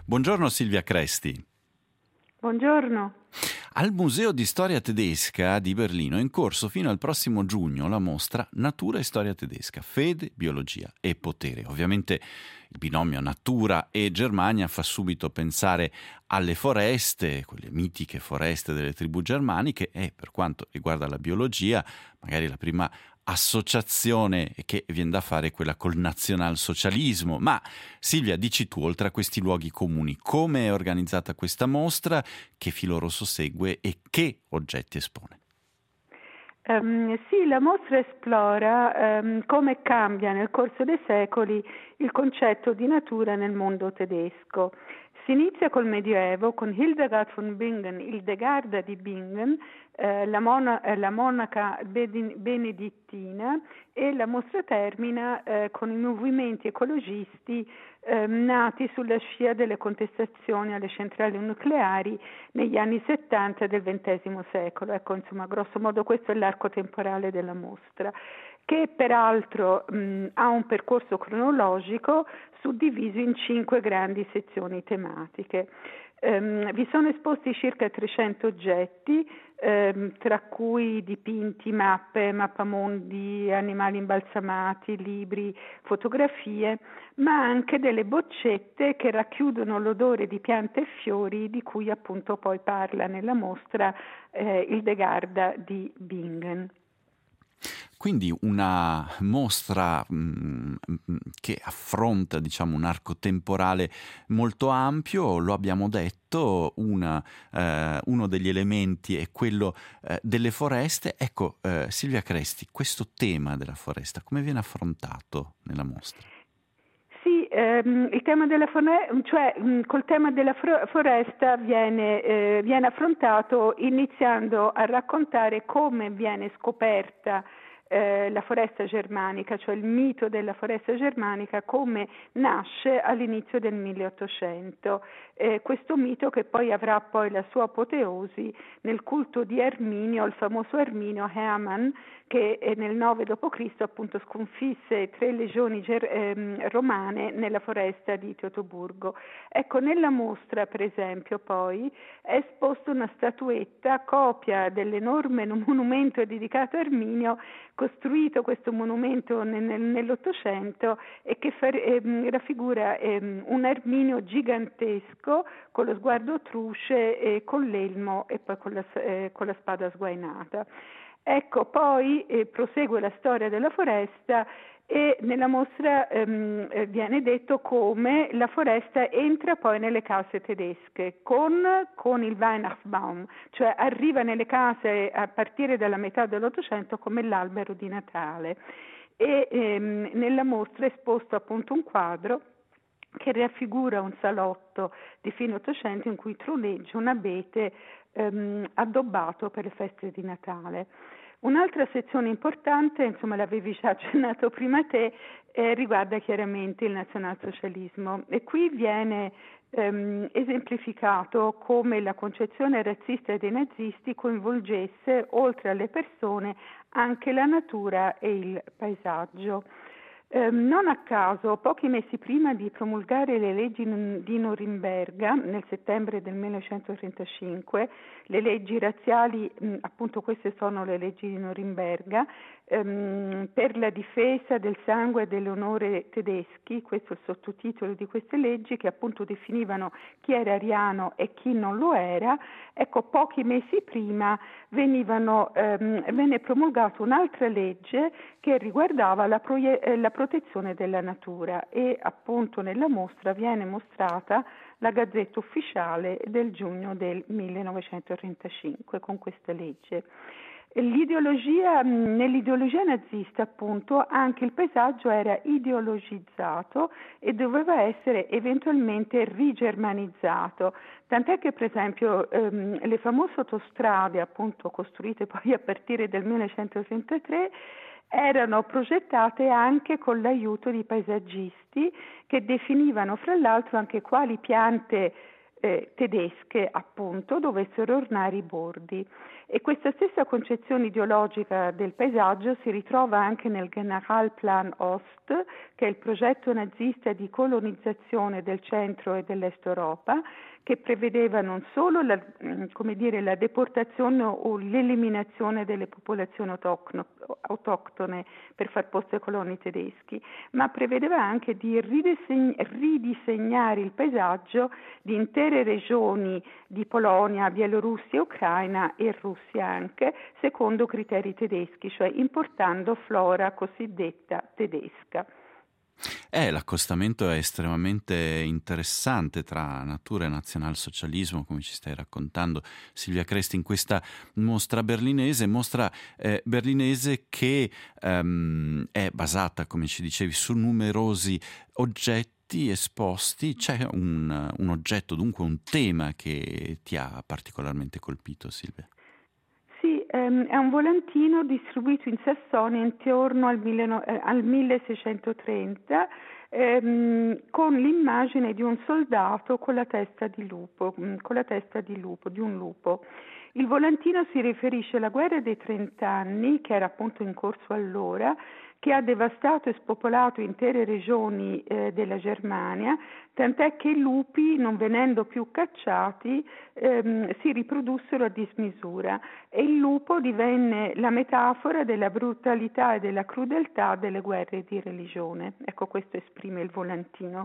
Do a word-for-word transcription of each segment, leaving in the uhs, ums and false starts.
Buongiorno Silvia Cresti. Buongiorno. Al Museo di Storia Tedesca di Berlino è in corso fino al prossimo giugno la mostra Natura e Storia Tedesca, Fede, Biologia e Potere. Ovviamente il binomio Natura e Germania fa subito pensare alle foreste, quelle mitiche foreste delle tribù germaniche, e per quanto riguarda la biologia, magari la prima associazione che viene da fare è quella col nazionalsocialismo. Ma Silvia, dici tu, oltre a questi luoghi comuni, come è organizzata questa mostra, che filo rosso segue e che oggetti espone? Um, sì, la mostra esplora um, come cambia nel corso dei secoli il concetto di natura nel mondo tedesco. Si inizia col Medioevo con Hildegard von Bingen, Hildegarda di Bingen, eh, la, mona- eh, la monaca benedittina, e la mostra termina eh, con i movimenti ecologisti eh, nati sulla scia delle contestazioni alle centrali nucleari negli anni settanta del ventesimo secolo. Ecco, insomma, grosso modo questo è l'arco temporale della mostra, che peraltro mh, ha un percorso cronologico suddiviso in cinque grandi sezioni tematiche. Um, vi sono esposti circa trecento oggetti, um, tra cui dipinti, mappe, mappamondi, animali imbalsamati, libri, fotografie, ma anche delle boccette che racchiudono l'odore di piante e fiori di cui appunto poi parla nella mostra eh, Hildegarda di Bingen. Quindi una mostra mh, che affronta, diciamo, un arco temporale molto ampio, lo abbiamo detto, una, eh, uno degli elementi è quello eh, delle foreste. Ecco, eh, Silvia Cresti, questo tema della foresta come viene affrontato nella mostra? Sì, ehm, il tema della foresta, cioè mh, col tema della fro- foresta viene, eh, viene affrontato iniziando a raccontare come viene scoperta Eh, la foresta germanica, cioè il mito della foresta germanica, come nasce all'inizio del milleottocento. Eh, questo mito che poi avrà poi la sua apoteosi nel culto di Erminio, il famoso Erminio Hermann, che nel nove dopo Cristo appunto sconfisse tre legioni ger- ehm, romane nella foresta di Teutoburgo. Ecco, nella mostra per esempio poi è esposta una statuetta copia dell'enorme monumento dedicato a Erminio, costruito questo monumento nel, nel, nell'Ottocento, e che fa, ehm, raffigura ehm, un Erminio gigantesco con lo sguardo truce e con l'elmo e poi con la, eh, con la spada sguainata. Ecco, poi eh, prosegue la storia della foresta, e nella mostra ehm, eh, viene detto come la foresta entra poi nelle case tedesche con, con il Weihnachtsbaum, cioè arriva nelle case a partire dalla metà dell'Ottocento come l'albero di Natale. E ehm, nella mostra è esposto appunto un quadro che raffigura un salotto di fine Ottocento in cui troneggia un abete ehm, addobbato per le feste di Natale. Un'altra sezione importante, insomma l'avevi già accennato prima te, eh, riguarda chiaramente il nazionalsocialismo, e qui viene ehm, esemplificato come la concezione razzista dei nazisti coinvolgesse, oltre alle persone, anche la natura e il paesaggio. Eh, non a caso, pochi mesi prima di promulgare le leggi di Norimberga, nel settembre del millenovecentotrentacinque, le leggi razziali, mh, appunto queste sono le leggi di Norimberga, ehm, per la difesa del sangue e dell'onore tedeschi, questo è il sottotitolo di queste leggi, che appunto definivano chi era ariano e chi non lo era. Ecco, pochi mesi prima venivano, ehm, venne promulgata un'altra legge che riguardava la, proie- eh, la protezione della natura, e appunto nella mostra viene mostrata la Gazzetta Ufficiale del giugno del millenovecentotrentacinque con questa legge. L'ideologia, nell'ideologia nazista appunto anche il paesaggio era ideologizzato e doveva essere eventualmente rigermanizzato, tant'è che per esempio ehm, le famose autostrade appunto costruite poi a partire dal millenovecentotrentatré erano progettate anche con l'aiuto di paesaggisti che definivano fra l'altro anche quali piante eh, tedesche appunto dovessero ornare i bordi. E questa stessa concezione ideologica del paesaggio si ritrova anche nel Generalplan Ost, che è il progetto nazista di colonizzazione del centro e dell'est Europa, che prevedeva non solo la, come dire, la deportazione o l'eliminazione delle popolazioni autoctone per far posto ai coloni tedeschi, ma prevedeva anche di ridisegn- ridisegnare il paesaggio di intere regioni di Polonia, Bielorussia, Ucraina e Russia anche, secondo criteri tedeschi, cioè importando flora cosiddetta tedesca. Eh, l'accostamento è estremamente interessante tra natura e nazionalsocialismo, come ci stai raccontando, Silvia Cresti, in questa mostra berlinese, mostra eh, berlinese che ehm, è basata, come ci dicevi, su numerosi oggetti esposti. C'è un, un oggetto, dunque un tema che ti ha particolarmente colpito, Silvia? Sì, ehm, è un volantino distribuito in Sassonia intorno al, mille, eh, al milleseicentotrenta ehm, con l'immagine di un soldato con la testa di lupo, con la testa di lupo, di un lupo. Il volantino si riferisce alla guerra dei trent'anni, che era appunto in corso allora, che ha devastato e spopolato intere regioni eh, della Germania, tant'è che i lupi, non venendo più cacciati, ehm, si riprodussero a dismisura e il lupo divenne la metafora della brutalità e della crudeltà delle guerre di religione. Ecco, questo esprime il volantino.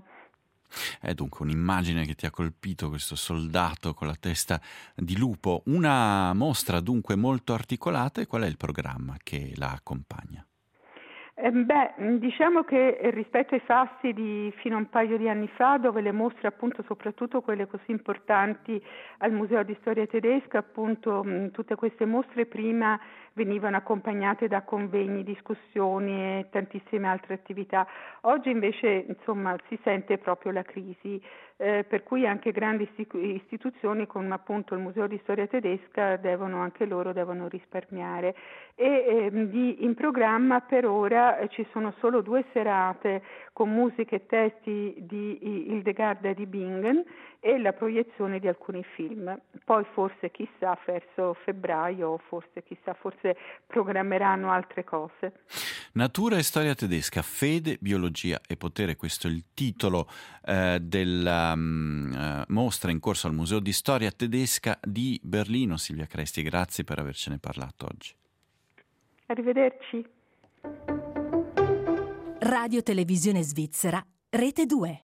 È dunque un'immagine che ti ha colpito, questo soldato con la testa di lupo. Una mostra dunque molto articolata, e qual è il programma che la accompagna? Eh, beh, diciamo che rispetto ai fasti di fino a un paio di anni fa, dove le mostre, appunto, soprattutto quelle così importanti al Museo di Storia Tedesca, appunto, mh, tutte queste mostre prima venivano accompagnate da convegni, discussioni e tantissime altre attività. Oggi invece, insomma, si sente proprio la crisi, eh, per cui anche grandi istituzioni come appunto il Museo di Storia Tedesca devono, anche loro devono risparmiare. E eh, di, in programma per ora eh, ci sono solo due serate con musiche e testi di Hildegard di Bingen e la proiezione di alcuni film. Poi forse, chissà, verso febbraio, forse chissà, forse programmeranno altre cose. Natura e storia tedesca, fede, biologia e potere, questo è il titolo eh, della um, uh, mostra in corso al Museo di Storia Tedesca di Berlino. Silvia Cresti, grazie per avercene parlato oggi. Arrivederci. Radio Televisione Svizzera, Rete due.